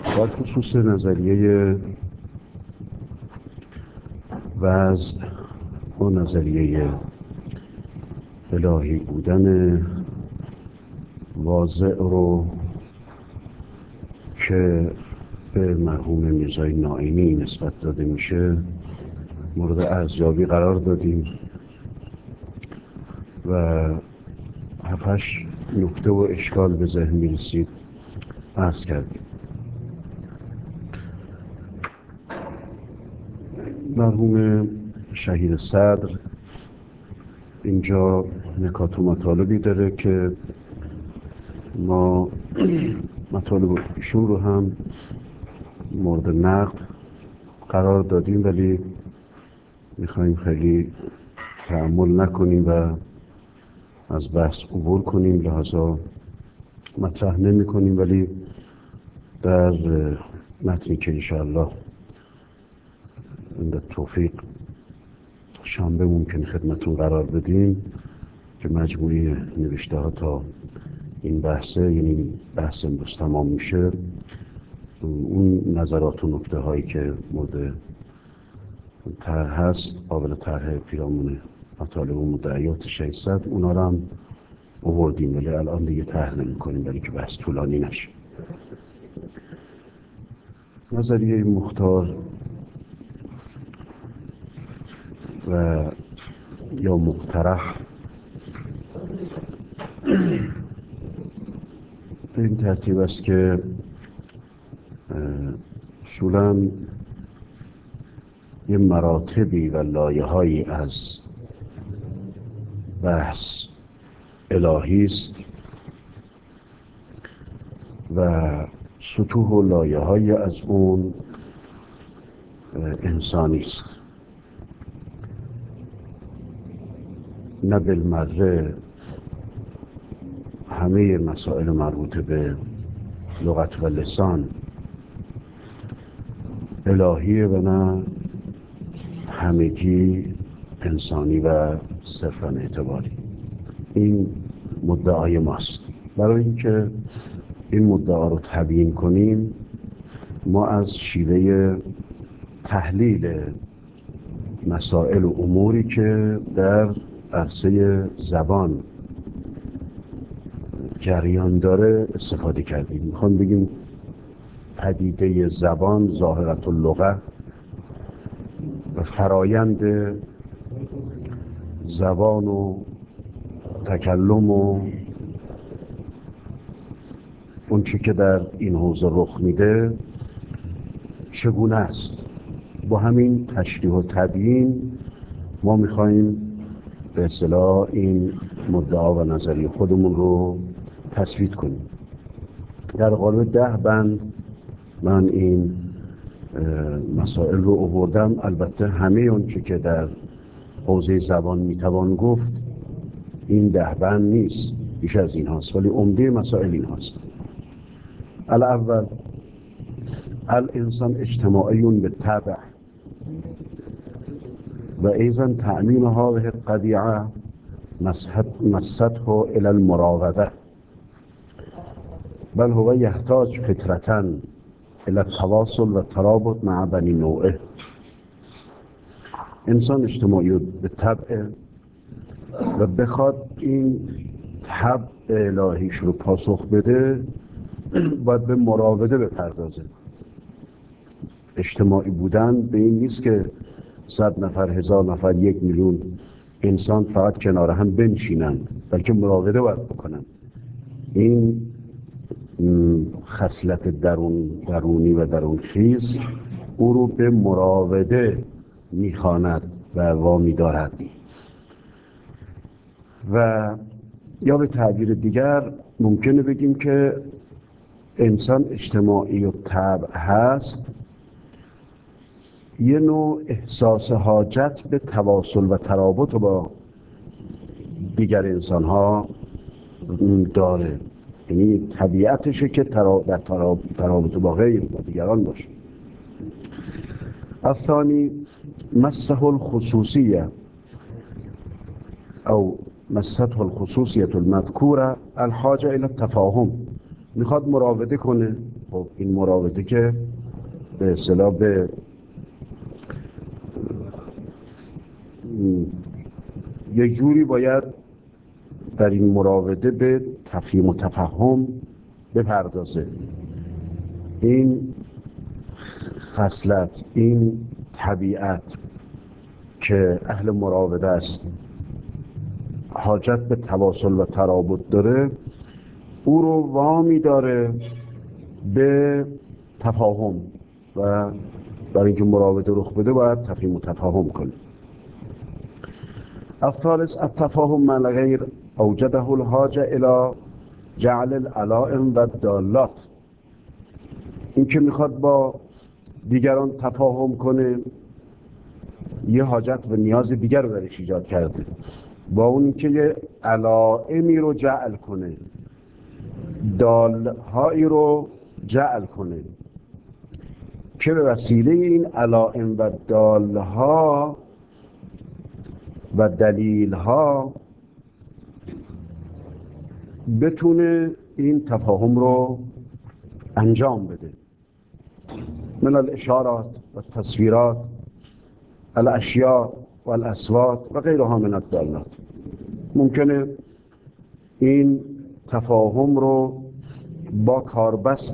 در خصوص نظریه وضع و نظریه الهی بودن واضع رو که به مرحوم میرزای نائینی نسبت داده میشه مورد ارزیابی قرار دادیم و 7-8 نکته و اشکال به ذهن میرسید عرض کردیم. مرحوم شهید صدر اینجا نکات و مطالبی داره که ما مطالب ایشون رو هم مورد نقد قرار دادیم، ولی میخوایم خیلی تأمل نکنیم و از بحث عبور کنیم، لحاظا مطرح نمی کنیم، ولی در متنی که انشاءالله عند توفیق شنبه ممکن خدمتون قرار بدیم که مجموعی نوشته ها تا این بحثه، یعنی بحث امروز تمام میشه، اون نظرات و نکته هایی که مورد طرح هست قابل طرح پیرامون مطالب و مدعیات 600 اونا رو هم آوردیم، ولی الان دیگه طرح نمی کنیم برای که بحث طولانی نشه. نظریه مختار و یا مقترح به این ترتیب است که اصولاً یه مراتبی و لایه‌هایی از بحث الهی است و سطوح و لایه‌هایی از اون انسانی است. نه بالمره همه مسائل مربوط به لغت و لسان الهیه و نه همگی انسانی و صرفاً اعتباری. این مدعای ماست. برای اینکه این مدعا رو تبیین کنیم ما از شیوه تحلیل مسائل و اموری که در عرصه زبان جریان داره استفاده کردیم. میخوام بگیم پدیده زبان، ظاهرة اللغة و فرایند زبان و تکلم و اون چی که در این حوزه رخ میده چگونه است. با همین تشریح و تبیین ما میخواییم به اصطلاح این مدعا و نظریه خودمون رو تثبیت کنیم. در قالب 10 بند من این مسائل رو آوردم. البته همه اون چی که در حوزه زبان میتوان گفت این 10 بند نیست، بیش از این هاست، ولی عمده مسائل این هاست. الاول الانسان اجتماعی بالطبع و ایضا تأمین هذه الطبیعه مسته الى المراوده بل هو يحتاج فطرة الى التواصل و ترابط مع بنی نوعه. انسان اجتماعی به طبع و بخواد این طبع الهیش رو پاسخ بده باید به مراوده بپردازه. اجتماعی بودن به این نیست که 100 نفر، 1000 نفر، 1 میلیون انسان فقط کنار هم بنشینند، بلکه مراوده باید بکنند. این خصلت درونی و درونخیز او رو به مراوده میخواند و وامی دارد. و یا به تعبیر دیگر ممکنه بگیم که انسان اجتماعی و طبع هست، یه نوع احساس حاجت به تواصل و ترابط با دیگر انسان ها داره، یعنی طبیعتشه که در ترابط با غیر و دیگران باشه. الثانی مسته الخصوصیه او مسته الخصوصیه المذکوره الحاجه الى التفاهم میخواد مراوده کنه. خب این مراوده که به اصطلاح به یه جوری باید در این مراوده به تفهیم و تفهم بپردازه. این خصلت، این طبیعت که اهل مراوده است، حاجت به تواصل و ترابط داره، او رو وامی داره به تفاهم و برای اینکه مراوده رخ بده باید تفهیم و تفاهم کنه. الثالث التفاهم مع الغیر اوجده الحاجه الى جعل العلائم و الدالات. این که میخواد با دیگران تفاهم کنه یه حاجت و نیاز دیگر رو درش ایجاد کرده، با اون اینکه یه علائمی رو جعل کنه، دالهایی رو جعل کنه که به وسیله این علائم و دالها و دلیلها بتونه این تفاهم رو انجام بده. من الاشارات و تصویرات، الاشیاء و الاصوات و غیرها من الدالات. ممکنه این تفاهم رو با کاربست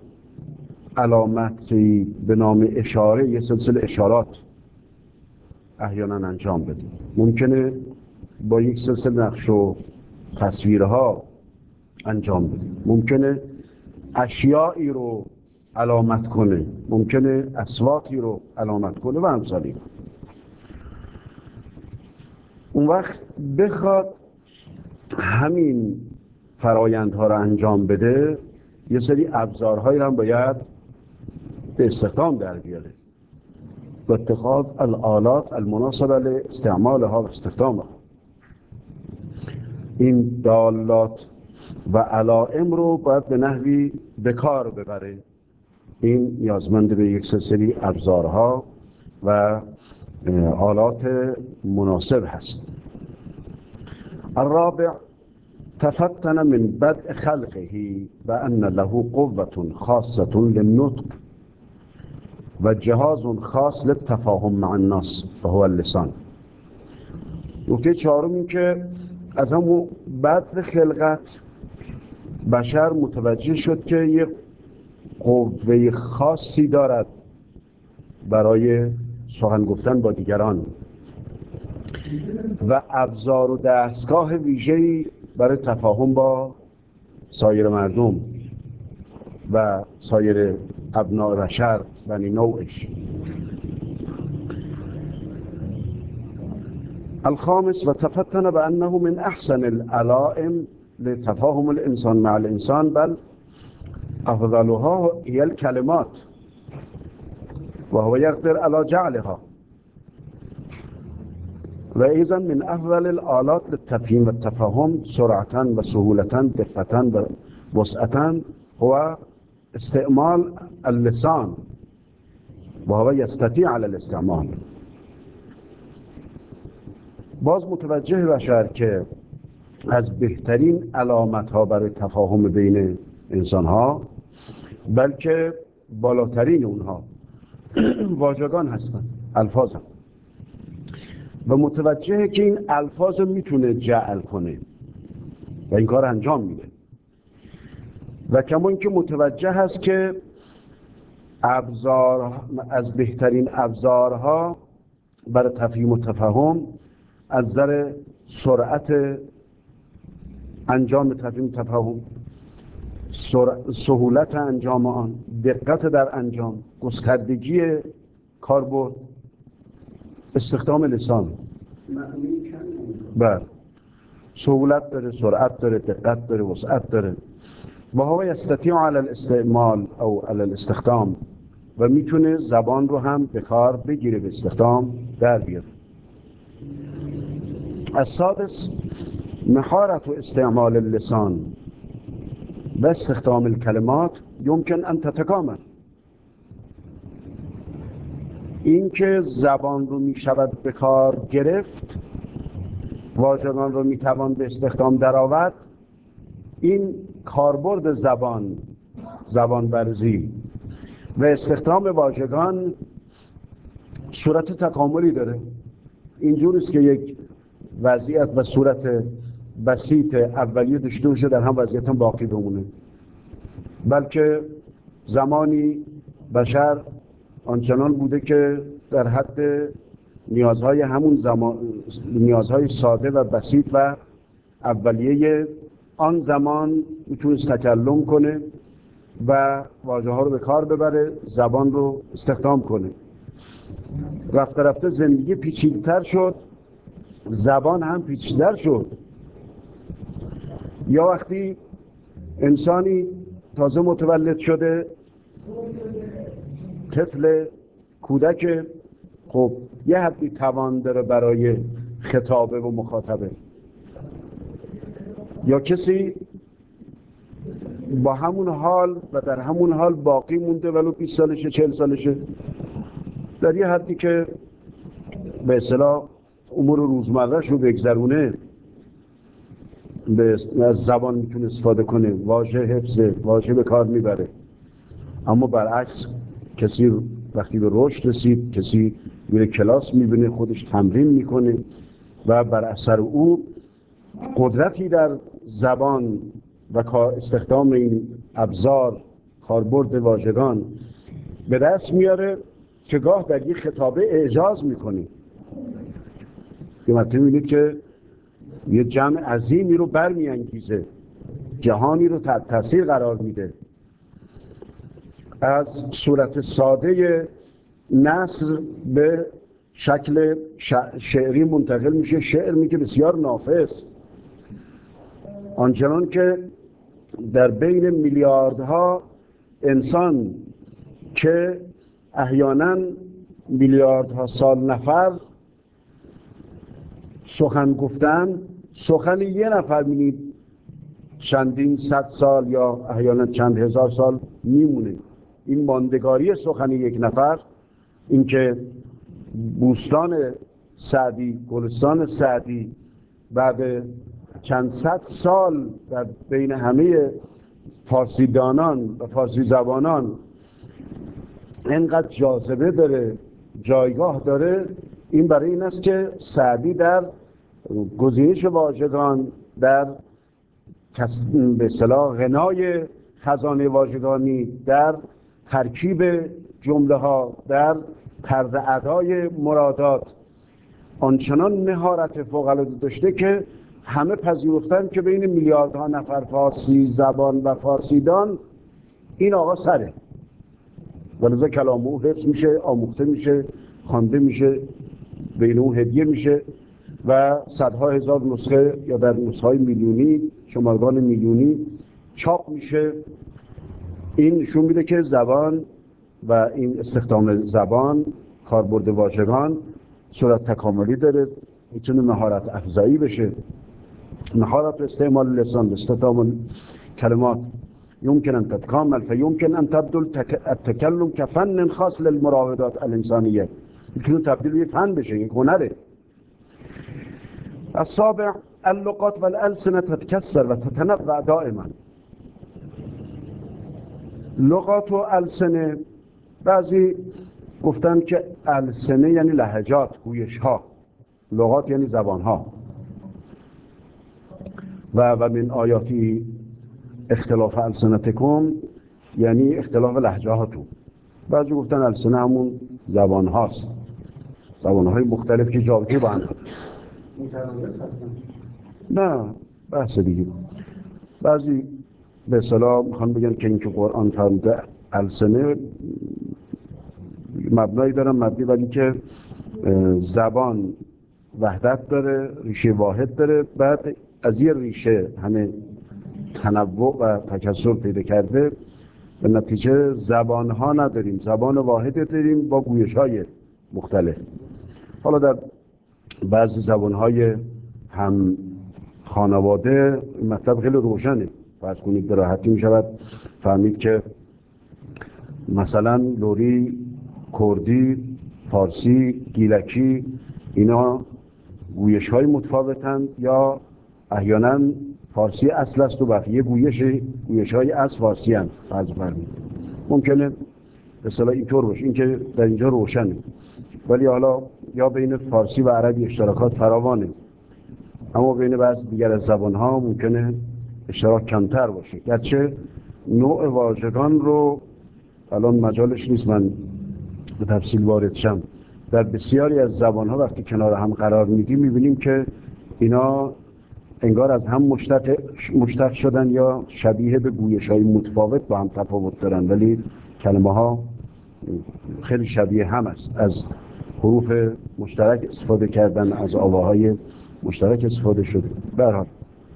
علامتی به نام اشاره، یه سلسله اشارات احیانا انجام بده. ممکنه با یک سلسله نقش و تصویرها انجام بده. ممکنه اشیایی رو علامت کنه، ممکنه اصواتی رو علامت کنه و امثالی. اون وقت بخواد همین فرایندها رو انجام بده، یه سری ابزارهایی رو هم باید به استخدام در بیاره و اتخاذ الآلات المناسبه لاستعمالها و استخدامها. این دالات و علائم رو باید به نحوی به کار ببره. این نیازمند به یک سلسله ابزارها و آلات مناسب هست. الرابع تفتن من بدء خلقه بأن له قوة خاصة للنطق و جهاز خاص للتفاهم مع الناس و هو اللسان. نکته چهارم این که از همون بدء خلقت بشر متوجه شد که یک قوه خاصی دارد برای سخن گفتن با دیگران و ابزار و دستگاه ویژه‌ای برای تفاهم با سایر مردم و سایر ابناء بشر بنی نوعش. الخامس وتفتن بأنه من أحسن العلائم لتفاهم الإنسان مع الإنسان بل أفضلها هي الكلمات وهو يقدر على جعلها، وإذا من أفضل الآلات للتفهيم والتفاهم سرعة وسهولة دقة ووسعة هو استعمال اللسان وهو يستطيع على الاستعمال. باز متوجه بشر که از بهترین علامت ها برای تفاهم بین انسان ها، بلکه بالاترین اونها واژگان هستند، الفاظ هم. و متوجهه که این الفاظ میتونه جعل کنه و این کار انجام میده. و کما اینکه متوجه هست که از بهترین ابزارها برای تفهیم و تفاهم از نظر سرعت انجام تفهیم و تفاهم، سهولت انجام آن، دقت در انجام، گستردگی کاربرد، استخدام لسان. بله، سهولت داره، سرعت داره، دقت داره، وسعت داره. و هو یستطیع علی الاستعمال او علی الاستخدام، و میتونه زبان رو هم به کار بگیره، به استخدام در بیاره. السادس مهارت استعمال اللسان و استخدام الکلمات يمكن ان تتکامل. این که زبان رو میشود به کار گرفت، واژگان رو میتوان به استخدام درآورد، این کاربرد زبان، زبان ورزی و استخدام واژگان صورت تکاملی داره. اینجور است که یک وضعیت و صورت بسیط اولیه داشته باشه در هم وضعیت هم باقی بمونه، بلکه زمانی بشر آنچنان بوده که در حد نیازهای همون زمان، نیازهای ساده و بسیط و اولیه آن زمان میتونست تکلم کنه و واژه ها رو به کار ببره، زبان رو استخدام کنه. رفته رفته زندگی پیچیده‌تر شد، زبان هم پیچیده‌تر شد. یا وقتی انسانی تازه متولد شده، طفل، کودک، خب یه حدی توان داره برای خطابه و مخاطبه. یا کسی با همون حال و در همون حال باقی مونده ولو 20 سالشه 40 سالشه، در یه حدی که به اصطلاح امور روزمره‌ش رو بگذرونه از زبان میتونه استفاده کنه، واژه حفظه، واژه به کار میبره. اما برعکس کسی وقتی به رشد رسید، کسی میره کلاس میبینه، خودش تمرین میکنه و بر اثر او قدرتی در زبان و استخدام این ابزار، کاربرد واژگان به دست میاره که گاه در یک خطابه اعجاز میکنه. که مثلا میبینید که یه جمع عظیمی رو برمیانگیزه، جهانی رو تحت تاثیر قرار میده. از صورت ساده نثر به شکل شعری منتقل میشه، شعر میگه بسیار نافذ، آنچنان که در بین میلیاردها انسان که احیانا میلیاردها سال نفر سخن گفتن، سخن یه نفر می‌بینید چندین صد سال یا احیانا چند هزار سال میمونه. این ماندگاری سخن یک نفر، اینکه بوستان سعدی، گلستان سعدی بعد چند صد سال در بین همه فارسی دانان و فارسی زبانان اینقدر جاذبه داره، جایگاه داره، این برای این است که سعدی در گزینش واژگان، در به اصطلاح غنای خزانه واژگانی، در ترکیب جمله ها، در طرز ادای مرادات آنچنان مهارت فوق العاده داشته که همه پذیرفتن که بین میلیاردها نفر فارسی زبان و فارسی دان این آقا سره. ولذا کلام او حفظ میشه، آموخته میشه، خوانده میشه، بین اون هدیه میشه و صدها هزار نسخه یا در نسخه‌های میلیونی، شمارگان میلیونی چاپ میشه. این نشون میده که زبان و این استخدام زبان، کاربرد واژگان صورت تکاملی داره، میتونه مهارت افزایی بشه. مهارت استعمال لسان، استخدام کلمات يمكن أن تتكامل فيمكن أن تبدل التكلم كفن خاص للمراودات الإنسانية. میتونه تبدیل به فن بشه، یک هنره. السابع اللغات والألسنة تتكسر وتتنوع دائما. لغات و السنه، بعضی گفتن که السنه یعنی لهجات، گویش ها، لغات یعنی زبان ها. و من آیاتی اختلاف السنتکم یعنی اختلاف لهجه هاتون. بعضی گفتن السنه همون زبان هاست، زبان های مختلف که جابجه با هم نه بحث دیگه. بعضی به اصطلاح میخوان بگن که اینکه قرآن فرموده السنه مبنایی دارن، مبنی ولی که زبان وحدت داره، ریشه واحد داره، بعد از یه ریشه همه تنوع و تکثر پیدا کرده، به نتیجه زبان ها نداریم، زبان واحد داریم با گویش های مختلف. حالا در بعضی زبان های هم خانواده مطلب خیلی روشنه، فرض کنید به راحتی می شود فهمید که مثلا لوری، کردی، فارسی، گیلکی اینا گویش های متفاوتند یا احیانا فارسی اصل است و بقیه گویش‌های از فارسی هم ممکنه به اصطلاح اینطور باشه. این که در اینجا روشنه، ولی حالا یا بین فارسی و عربی اشتراکات فراوانه، اما بین بعض دیگر از زبان‌ها ممکنه اشتراک کمتر باشه. گرچه نوع واژگان رو الان مجالش نیست من به تفصیل وارد شم، در بسیاری از زبان‌ها وقتی کنار هم قرار میدیم می‌بینیم که اینا انگار از هم مشتق شدن یا شبیه به گویش‌های متفاوت با هم تفاوت دارن، ولی کلمه‌ها خیلی شبیه هم است. از حروف مشترک استفاده کردن، از آواهای مشترک استفاده شده. به هر حال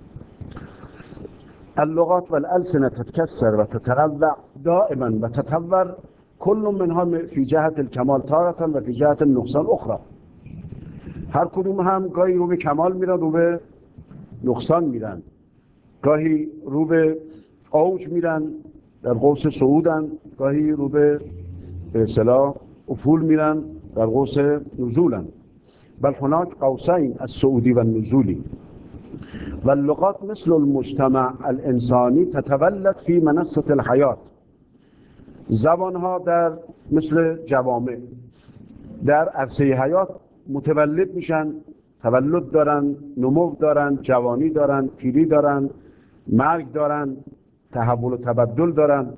اللغات والألسنة تتكسر وتتنوع دائما وتتطور كل منها في جهة الكمال تارة و في جهة النقصان أخرى. هر کدوم هم گاهی رو به کمال میرن، رو به نقصان میرن، گاهی رو به اوج میرن در قوس صعودن، گاهی رو به اصطلاح افول میرن در قوس نزولن. بل هناك قوسين الصعودي والنزولي واللغات مثل المجتمع الانسانی تتولد في منصة الحیات. زبانها در مثل جوامع در عرصه حیات متولد میشن، تولد دارن، نمو دارن، جوانی دارن، پیری دارن، مرگ دارن، تحول و تبدل دارن.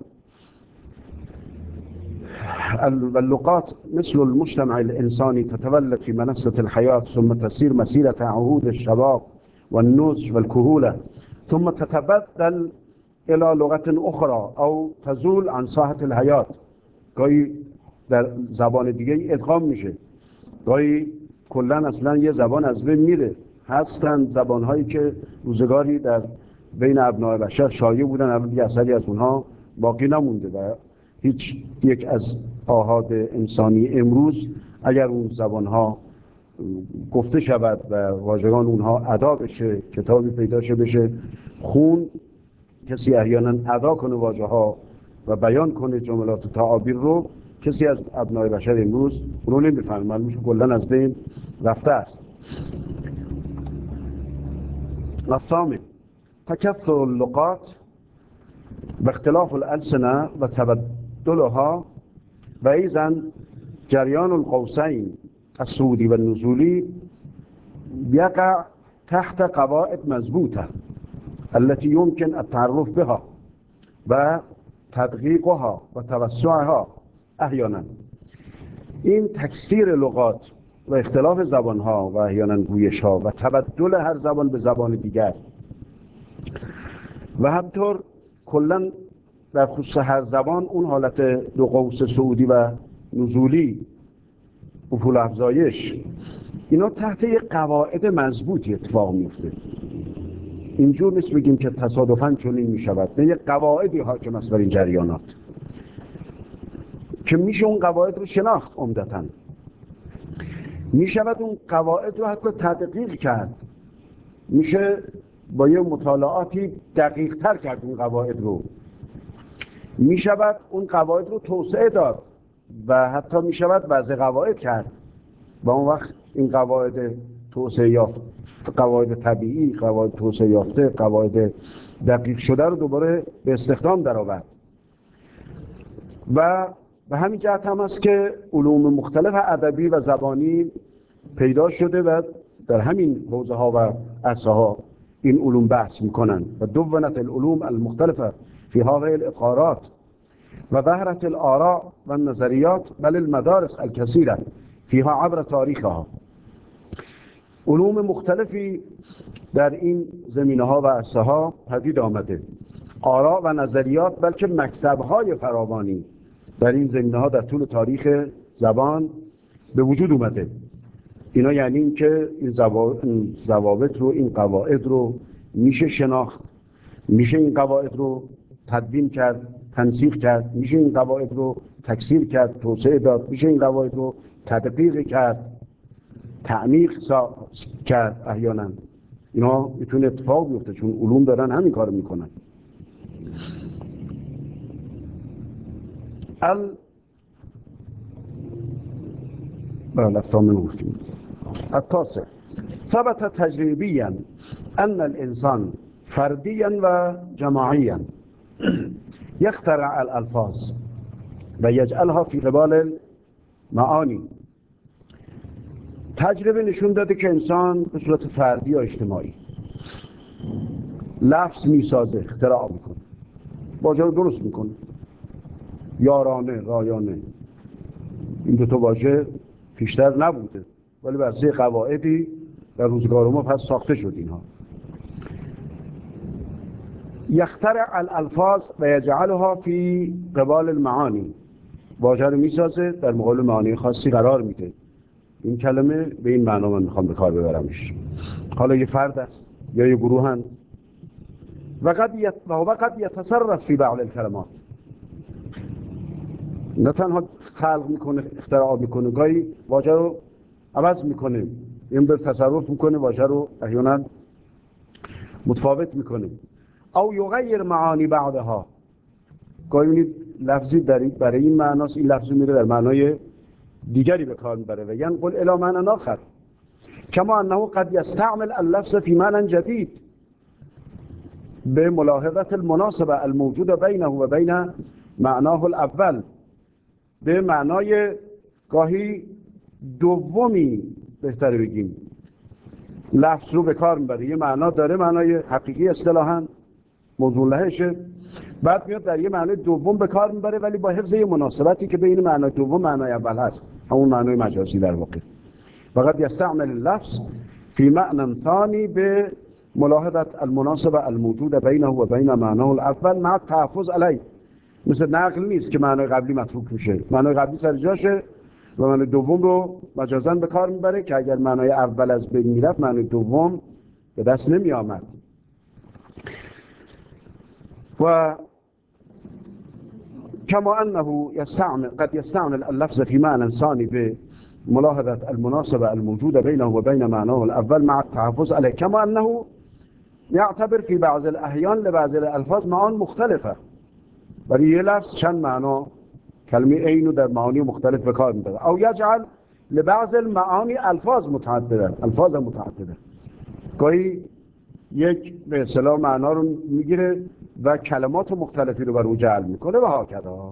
اللغات مثل المجتمع الإنساني تتولد في منصة الحياة ثم تسير مسيرة عهود الشباب والنضج والكهولة ثم تتبدل إلى لغة أخرى أو تزول عن ساحة الحياة. گاهی در زبان دیگه ادغام میشه، گاهی کلا اصلا یه زبان از بین میره. هستند زبانهایی که روزگاری در بین ابناء بشر شایع بودن، الان دیگه اثری از اونها باقی نمونده و هیچ یک از آحاد انسانی امروز اگر اون زبانها گفته شود و واژگان اونها ادا بشه، کتابی پیداشه بشه خون، کسی احیانا ادا کنه واژه ها و بیان کنه جملات و تعابیر رو، کسی از ابناء بشر امروز اونو نمیفهمه، معلوم میشه کلا از بین رفته است. الثامن تكثر اللغات باختلاف الألسنة وتبدلها وأيضا جريان القوسين الصعودي والنزولي يقع تحت قواعد مضبوطة التي يمكن التعرف بها وتدقيقها وتوسعها احيانا. این تکثیر لغات و اختلاف زبانها و احیانا گویشها و تبدل هر زبان به زبان دیگر و همطور کلا در خصوص هر زبان اون حالت دو قوس صعودی و نزولی، افول افزایش، اینا تحت یک قواعد مضبوطی اتفاق میفته. اینجور نیست بگیم که تصادفاً چنین میشود، نه، یک قواعدی حاکم است بر این جریانات که میشه اون قواعد رو شناخت. عمدتاً میشود اون قواعد رو حتی تدقیق کرد، میشه با یه مطالعاتی دقیق تر کرد اون قواعد رو، میشود اون قواعد رو توسعه داد و حتی میشود وضع قواعد کرد و اون وقت این قواعد توسعه یافته، قواعد طبیعی، قواعد توسعه یافته، قواعد دقیق شده رو دوباره به استخدام درآورد. و به همین جهت هم است که علوم مختلف ادبی و زبانی پیدا شده و در همین حوزه ها و عرصه ها این علوم بحث میکنن و دونت العلوم المختلفه في هذه الاقارات و ظهرت الاراء و النظریات بل المدارس الكثيره فيها عبر تاریخها. علوم مختلفی در این زمینه ها و عرصه ها پدید آمده، آراء و نظریات، بلکه مکتب های فراوانی در این زمینه ها در طول تاریخ زبان به وجود اومده. اینا یعنی این که این ضوابط رو، این قواعد رو میشه شناخت، میشه این قواعد رو تدوین کرد، تنسیق کرد، میشه این قواعد رو تکثیر کرد، توسعه داد، میشه این قواعد رو تدقیق کرد، تعمیق کرد. احیانا اینا میتونه اتفاق بیفته چون علوم دارن همین کارو میکنن. الثامن گفتیم. التاسع ثبت تجريبيا أن الإنسان فردیا و جماعیا یخترع الالفاظ و یجعلها فی قبال المعانی. تجربه نشون داده که انسان به صورت فردی یا اجتماعی لفظ میسازه، اختراع میکنه، واژه رو درست میکنه، یارانه، رایانه. این دو تا واژه پیشتر نبوده ولی بر اساس قواعدی در روزگار ما پس ساخته شد اینها. یخترع الالفاظ و یجعلها فی قبال المعانی، واژه رو میسازه در مقابل معانی خاصی قرار میده. این کلمه به این معنا من میخوام به کار ببرمش. حالا یه فرد است یا یه گروهن و قد یتصرف فی بعض الکلمات، نه تنها خلق میکنه، اختراع میکنه، گاهی واژه رو عوض میکنه، این به تصرف میکنه، واژه رو احیانا متفاوت میکنه. او یغیر معانی بعضها، گاهی لفظی برای این معناست، این لفظی میره در معنای دیگری به کار میبره و ینقل الی معنی آخر، کما انه قد یستعمل اللفظ فی معنی جدید به ملاحظه المناسبه الموجوده بینه و بین معناه الاول، به معنای گاهی دومی بهتره بگیم لفظ رو به کار میبره. یه معنا داره، معنای حقیقی اصطلاحاً موضوع لهشه، بعد میاد در یه معنای دوم به کار میبره ولی با حفظ یه مناسبتی که بین معنای دوم معنای اول هست، همون معنای مجازی در واقع. فقط یستعمل اللفظ فی معنی ثانی به ملاحظه المناسبه الموجوده بینه و بین معناه الاول مع التحفظ علیه. مثل نقل نیست که معنای قبلی متروک میشه، معنای قبلی سر جاشه و معنای دوم رو مجازاً به کار میبره که اگر معنای اول از بین میرفت معنای دوم به دست نمی آمد. و كما أنه قد يستعمل اللفظ في معنى ثاني بملاحظة المناسبة الموجودة بينه وبين معناه الأول مع التحفظ عليه، كما أنه يعتبر في بعض الأحيان لبعض الألفاظ معان مختلفة. برای یه لفظ چند معنا کلمه عین در معانی مختلف به کار میبره. او یجعل لبعض المعانی الفاظ متعدده، گاهی یک به اصطلاح معنا رو میگیره و کلمات مختلفی رو بر او جعل میکنه و هاکذا.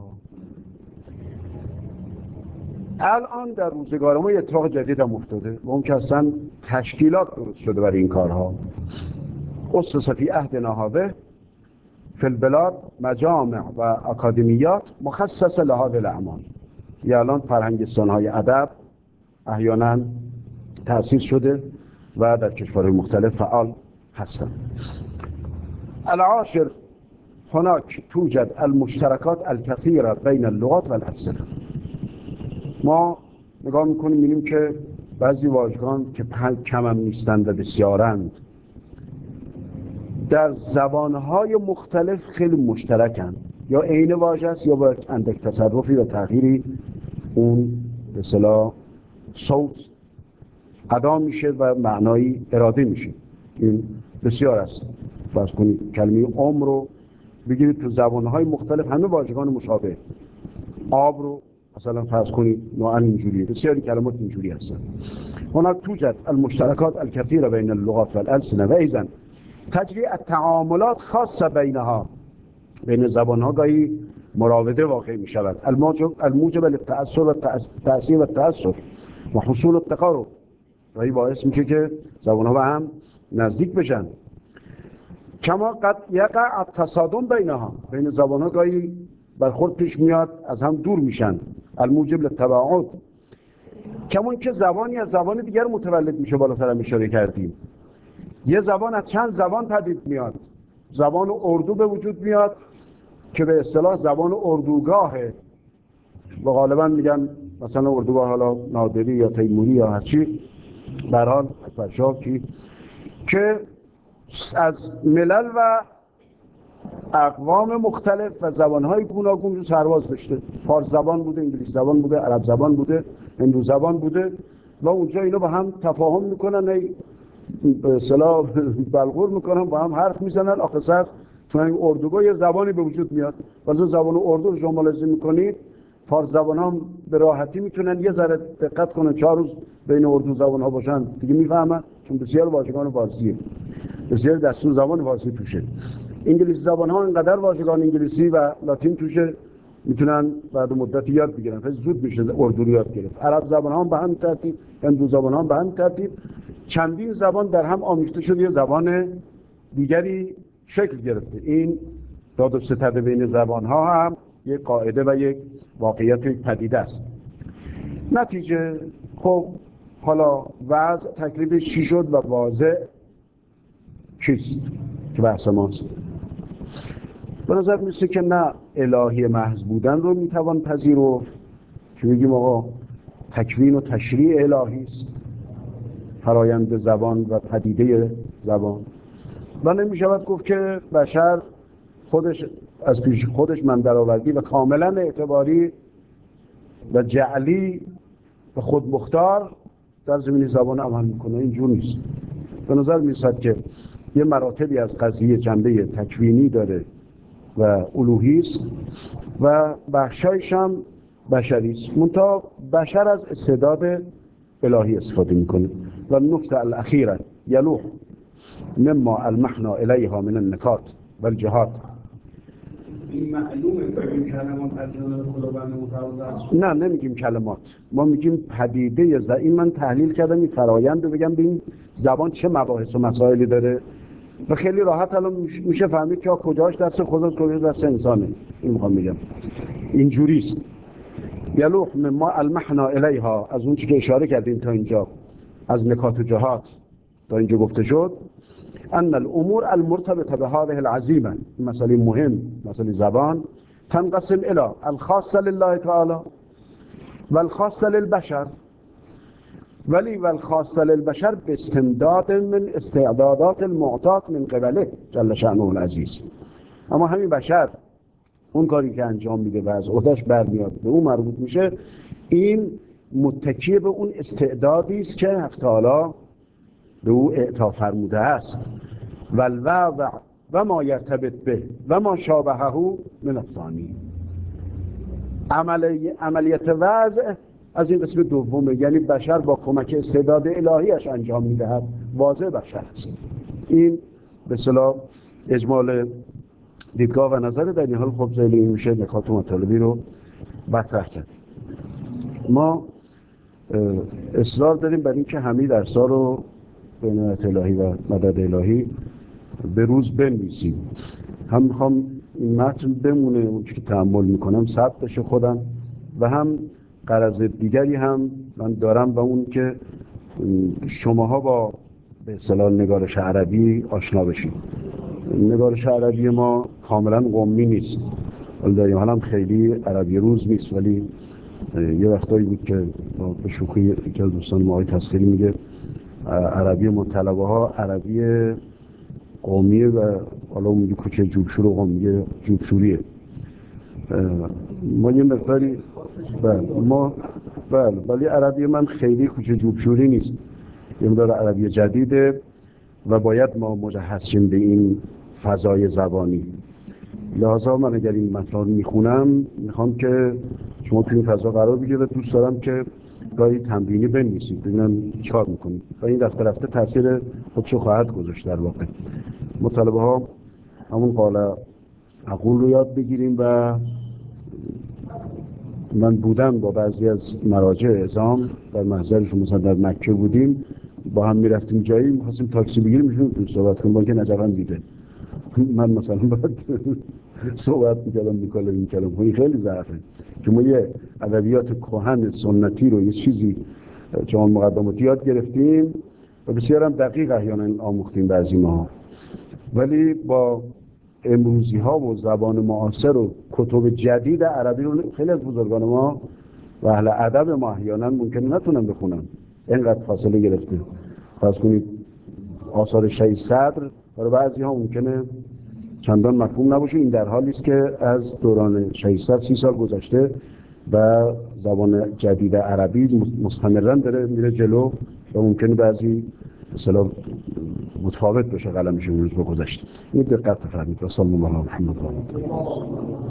الان در روزگار ما یه اتفاق جدید هم افتاده و اون که اصلا تشکیلات درست شده برای این کارها. اسس فی عهدنا هذا فی البلاد مجامع و اکادمیات مخصص لهذه الاعمال. یا الان فرهنگستان‌های ادب احیانا تأسیس شده و در کشورهای مختلف فعال هستند. العاشر هناك توجد المشترکات الكثيرة بین اللغات و الألسنة. ما نگاه میکنیم میبینیم که بعضی واژگان که کم هم نیستند و بسیارند در زبانهای مختلف خیلی مشترکند، یا عین واژه است یا با اندک تصرفی و تغییری اون به اصطلاح صوت ادا میشه و معنایی اراده میشه. این بسیار است. فرض کنید کلمه عمر رو بگیرید تو زبانهای مختلف همه واژگان مشابه، آب رو مثلا فرض کنید نوعا اینجوریه، بسیاری کلمات اینجوری هستن. هناك توجد المشترکات الكثيرة بین اللغات و الألسنة و ایضا تجری التعاملات خاصة بینها، بین زبانها گاهی مراوده واقع می شود، الموجب للتأثر و تأثیر و تأثر و حصول التقارب، گاهی باعث میشه که زبانها به هم نزدیک بشن. کما قد یقع التصادم بینها، بین زبانها گاهی برخورد پیش میاد، از هم دور میشن، الموجب للتباعد. کما که زبانی از زبان دیگر متولد میشه، بالاتر هم اشاره کردیم. یه زبان از چند زبان پدید میاد، زبان اردو به وجود میاد که به اصطلاح زبان اردوگاهه و غالبا میگن مثلا اردوگاه حالا نادری یا تیموری یا هرچی برحال اکبرشاکی، که از ملل و اقوام مختلف و زبانهای گوناگون رو سرباز داشته. فارس زبان بوده، انگلیسی زبان بوده، عرب زبان بوده، هندو زبان بوده و اونجا اینو با هم تفاهم میکنن، به اصطلاح بلغور میکنن، با هم حرف میزنن، آخر سر تو این اردوگاه یه زبانی به وجود میاد. واسه زبان اردو رو شما ملاحظه میکنید فارس زبان ها به راحتی میتونن یه ذره دقت کنن 4 روز بین اردو زبان ها باشن دیگه میفهمن، چون بسیار واژگان فارسیه. بسیار دستور زبان فارسی توشه. انگلیسی زبان ها اینقدر واژگان انگلیسی و لاتین توشه میتونن بعد مدتی یاد بگیرن، خیلی زود میشه اردو رو یاد گرفت. عرب زبان ها به همین ترتیب، هندو زبان ها به همین ترتیب. چندین زبان در هم آمیخته شده یه زبان دیگری شکل گرفته. این داد و ستد بین زبان ها هم یک قاعده و یک واقعیت، یک پدیده است. نتیجه خب حالا وضع تکلیفش چی شد و واضح چیست که بحث ماست؟ به نظر میرسه که نه الهی محض بودن رو میتوان پذیرفت که بگیم آقا تکوین و تشریع الهی است، فرایند زبان و پدیده زبان، و نمیشود گفت که بشر خودش از پیش خودش من درآوردی و کاملا اعتباری و جعلی و خود مختار در زمین زبان عمل میکنه. اینجور نیست. به نظر میرسد که یه مراتبی از قضیه جنبه تکوینی داره و الوهی است و بخشایش هم بشری است. منتها بشر از استعداد الهی استفاده میکنه. و نکته الاخیره یلوح مما المحنا الیها من النکات و الجهات. این معلومه که این کلمات از جانب خداوند متعال است. نه نمیگیم کلمات، ما میگیم پدیده این من تحلیل کردم این فرایند رو بگم ببین زبان چه مباحث و مسائلی داره و خیلی راحت الان میشه فهمید که کجاش دست خداست کجاش دست انسانه. این میخوام بگم اینجوری است. یلوح مما المحنا الیها، از اون چیزی که اشاره کردیم تا اینجا از نکات و جهات تا اینجا گفته شد، ان الامور المرتبطه بهذه العزیمه، مسئله مهم، مسئله زبان، تنقسم الى الخاصه لله تعالی و الخاصه للبشر، ولی والخاصه للبشر باستمداد من استعدادات المعطات من قبله جل شأنه العزیز. اما همین بشر اون کاری که انجام میده و از عهده‌اش برمیاد به اون مربوط میشه، این متکی به اون استعدادی است که حق تعالی به او اعطا فرموده است. والوضع و ما یرتبط به و ما شابهه من الثانی. عملیت وضع از این قسم دومه، یعنی بشر با کمک استعداد الهیش انجام میدهد. واضح بشر است. این به اصطلاح اجمال دیدگاه و نظر در این حال خب ذیل این میشه نکات و مطالبی رو مطرح کرد. ما اصرار داریم بر این که همه درس‌ها رو به عنایت الهی و مدد الهی به روز بنویسیم. هم میخوام این متن بمونه اون چی که تأمل میکنم ثبت بشه خودم، و هم غرض دیگری هم من دارم و اون که شماها با به اصطلاح نگارش عربی آشنا بشید. نگارش عربی ما کاملا قمی نیست، ولی در این حال هم خیلی عربی روز نیست، ولی یه وقتایی بود که به شوخی یکی از دوستان ما تسخیری میگه عربی مطلبه ها عربی قومیه و حالا میگه کوچه جوبشور و قوم میگه جوبشوریه. ما یه مقداری ولی عربی من خیلی کوچه جوبشوری نیست، یه مقدار عربی جدیده و باید ما مجهز شیم به این فضای زبانی. لحاظا من اگر این مطلب میخونم میخوام که شما تو این فضا قرار بگیرید و دوست دارم که گاهی تمرینی بنویسید ببینم چیکار میکنید و این رفته رفته تاثیر خودشو خواهد گذاشت. در واقع مطالبه ها همون قال اقول رو یاد بگیریم و من بودم با بعضی از مراجع اعظام در محضرشون، مثلا در مکه بودیم با هم میرفتیم جایی میخواستیم تاکسی بگیریم میشون صحبت کنیم با که نجفن دیده من مثلا باید صحبت میکردم این خیلی ضعفه که ما یه ادبیات کهن سنتی رو یه چیزی چون مقدماتی یاد گرفتیم و بسیار هم دقیق احیانا آموختیم بعضی ماها، ولی با امروزی ها و زبان معاصر و کتب جدید عربی رو خیلی از بزرگان ما و اهل ادب ما احیانا ممکنه نتونن بخونن، اینقدر فاصله گرفته. فرض کنید آثار شیخ صدر برای بعضی ها ممکنه چندان مفهوم نباشه. این در حالی است که از دوران شیخ صدر 30 سال گذشته و زبان جدید عربی مستمرا داره میره جلو و ممکنه بعضی مثلا متفاوت بشه قلمشون روز با گذشته. این دقت بفرمایید. و صلی الله علی محمد و آله.